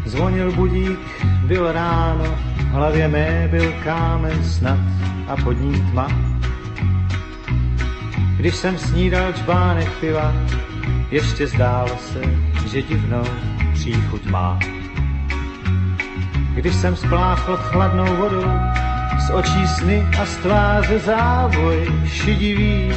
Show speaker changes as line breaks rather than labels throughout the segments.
Zvonil budík, bylo ráno, v hlavě mé byl kámen snad a pod ním tma. Když jsem snídal čbánek piva, ještě zdálo se, že divnou příchuť má. Když jsem spláchl chladnou vodou, z očí sny a z tváře závoj šedivý.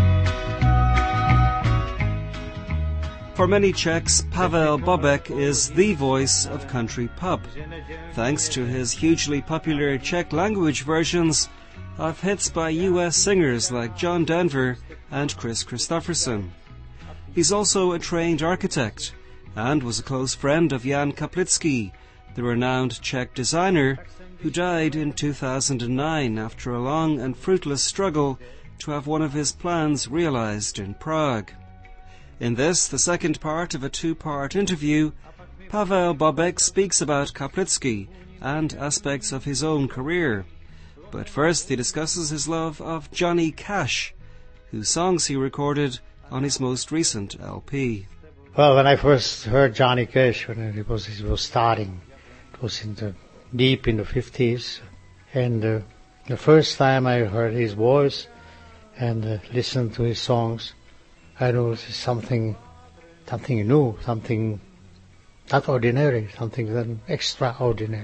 For many Czechs, Pavel Bobek is the voice of country pop, thanks to his hugely popular Czech language versions of hits by US singers like John Denver and Chris Christopherson. He's also a trained architect and was a close friend of Jan Kaplický, the renowned Czech designer who died in 2009 after a long and fruitless struggle to have one of his plans realized in Prague. In this, the second part of a two-part interview, Pavel Bobek speaks about Kaplický and aspects of his own career. But first he discusses his love of Johnny Cash, whose songs he recorded on his most recent LP.
Well, when I first heard Johnny Cash, when he was starting, it was deep in the 50s, and the first time I heard his voice and listened to his songs, I know this is something new, something not ordinary, something extraordinary.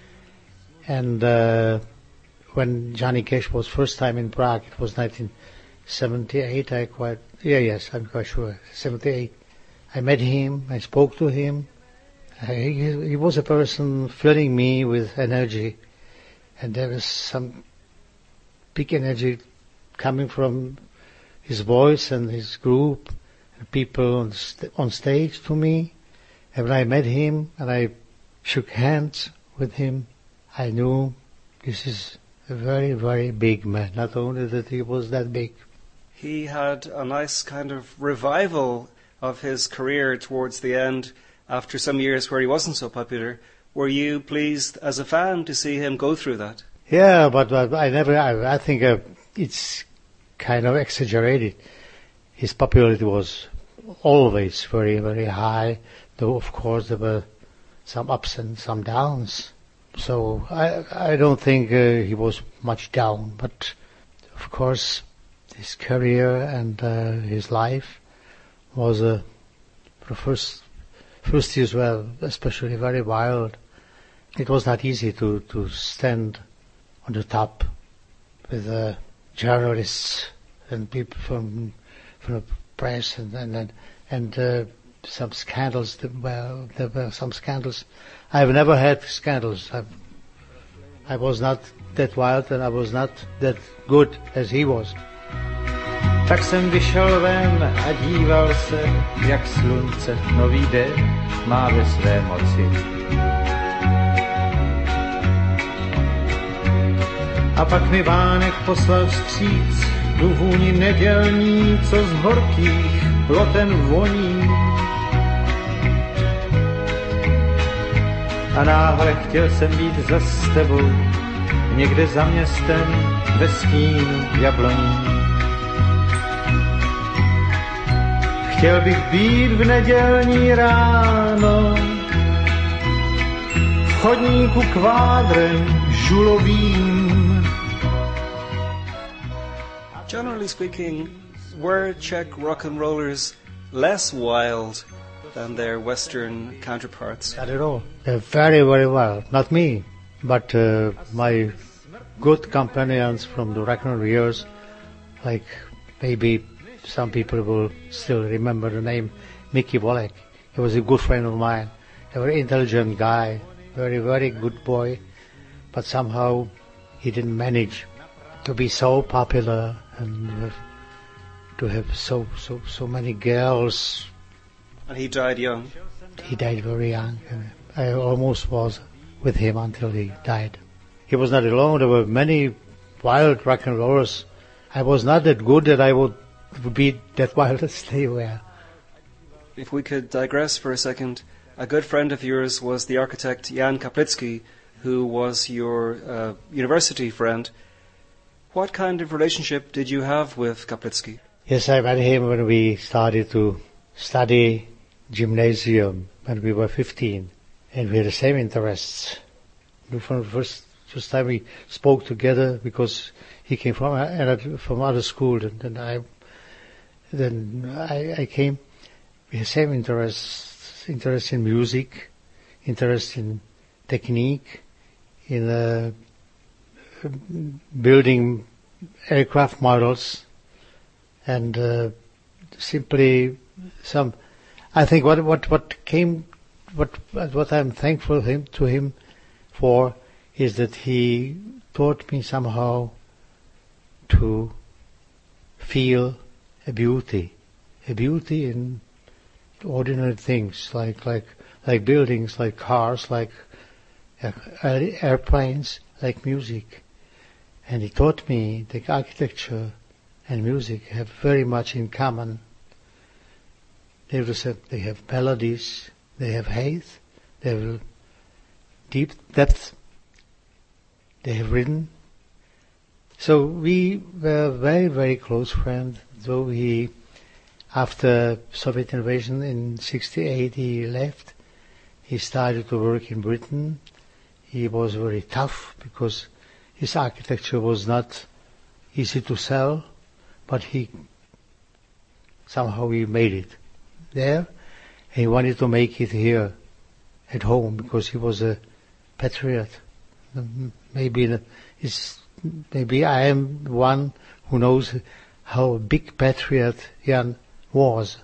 And when Johnny Cash was first time in Prague, it was 1978, I'm quite sure, 78. I met him, I spoke to him. He was a person filling me with energy, and there was some big energy coming from his voice and his group, and people on stage to me. And when I met him and I shook hands with him, I knew this is a very, very big man. Not only that he was that big.
He had a nice kind of revival of his career towards the end after some years where he wasn't so popular. Were you pleased as a fan to see him go through that?
Yeah, but I think it's kind of exaggerated. His popularity was always very, very high, though of course there were some ups and some downs. So I don't think he was much down, but of course his career and his life was for first years, well, especially very wild. It was not easy to stand on the top with journalists and people from the press and some scandals. Well, there were some scandals. I've never had scandals. I was not that wild and I was not that good as he was.
Tak jsem vyšel ven a díval se, jak slunce nový den má ve své moci. A pak mi Vánek poslal vstříc tu vůni nedělní, co z horkých ploten voní. A náhle chtěl jsem být za s tebou, někde za městem ve stínu jabloní. Chtěl bych být v nedělní ráno v chodníku kvádrem žulovým.
Generally speaking, were Czech rock and rollers less wild than their Western counterparts?
Not at all. They're very, very wild. Not me, but my good companions from the rock and roll years, like maybe some people will still remember the name Mickey Volek. He was a good friend of mine, a very intelligent guy, very, very good boy, but somehow he didn't manage to be so popular and to have so many girls.
And he died young?
He died very young. I almost was with him until he died. He was not alone. There were many wild rock and rollers. I was not that good that I would be that wild as they were.
If we could digress for a second, a good friend of yours was the architect Jan Kaplický, who was your university friend. What kind of relationship did you have with Kaplický?
Yes, I met him when we started to study gymnasium when we were 15. and we had the same interests. From the first time we spoke together, because he came from other school than I came. We had the same interest in music, interest in technique, in building aircraft models, and simply some. I think what I'm thankful to him for is that he taught me somehow to feel a beauty in ordinary things, like buildings, like cars, like airplanes, like music. And he taught me that architecture and music have very much in common. They have melodies, they have height, they have deep depth, they have rhythm. So we were very, very close friends. Though after Soviet invasion in 1968, he left. He started to work in Britain. He was very tough because his architecture was not easy to sell, but somehow he made it there. And he wanted to make it here at home because he was a patriot. Maybe I am one who knows how a big patriot Jan was.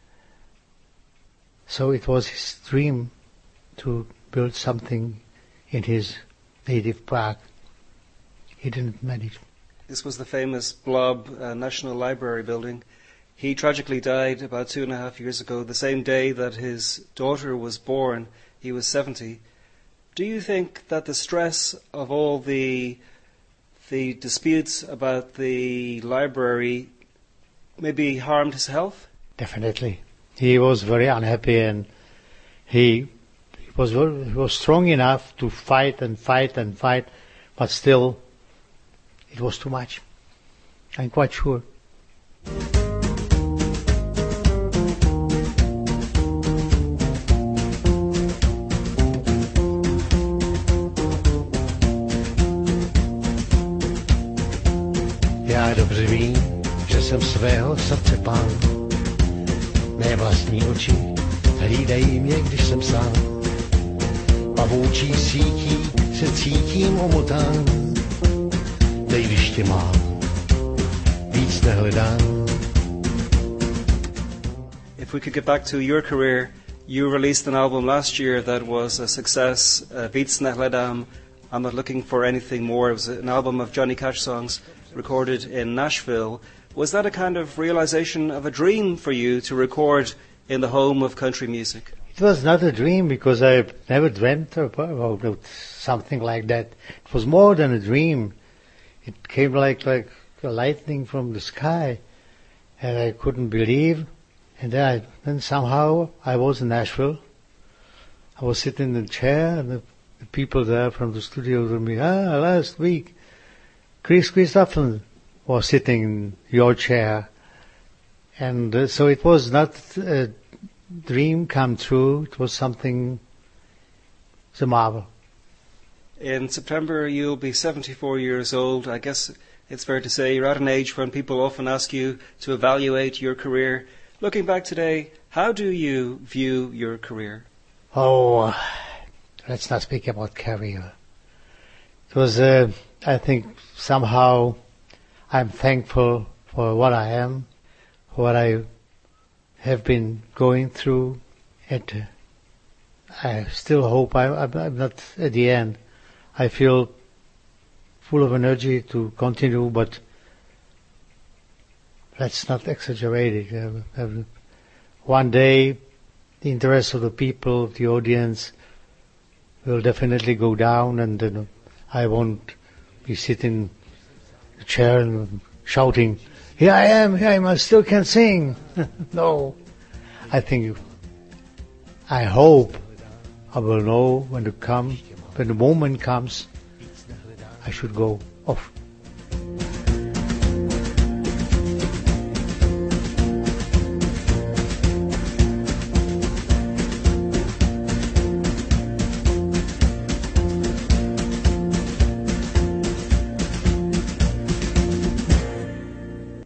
So it was his dream to build something in his native Prague. He didn't manage.
This was the famous Blob National Library building. He tragically died about 2.5 years ago, the same day that his daughter was born. He was 70. Do you think that the stress of all the disputes about the library maybe harmed his health?
Definitely. He was very unhappy, and he was strong enough to fight, but still it was too much. I'm quite sure.
Já dobře vím, že jsem svého srdce pán. Mé vlastní oči hlídají mě, když jsem sám. Pavoučí sítí se cítím omotán. Dej, když tě mám, víc nehledám.
If we could get back to your career, you released an album last year that was a success, Víc nehledám, I'm Not Looking for Anything More. It was an album of Johnny Cash songs recorded in Nashville. Was that a kind of realization of a dream for you to record in the home of country music?
It was not a dream, because I never dreamt about something like that. It was more than a dream. It came like a lightning from the sky, and I couldn't believe. And then somehow I was in Nashville. I was sitting in the chair, and the people there from the studio told me, last week Chris Christopherson was sitting in your chair. And so it was not a dream come true. It was something, it's a marvel.
In September you'll be 74 years old. I guess it's fair to say you're at an age when people often ask you to evaluate your career. Looking back today, how do you view your career?
Oh, let's not speak about career. It was, I think, somehow I'm thankful for what I am, for what I have been going through, and I still hope I'm not at the end. I feel full of energy to continue, but let's not exaggerate it. One day, the interest of the people, the audience, will definitely go down, and I won't be sitting in the chair and shouting, here I am, I still can sing. No. I hope I will know when the moment comes, I should go off.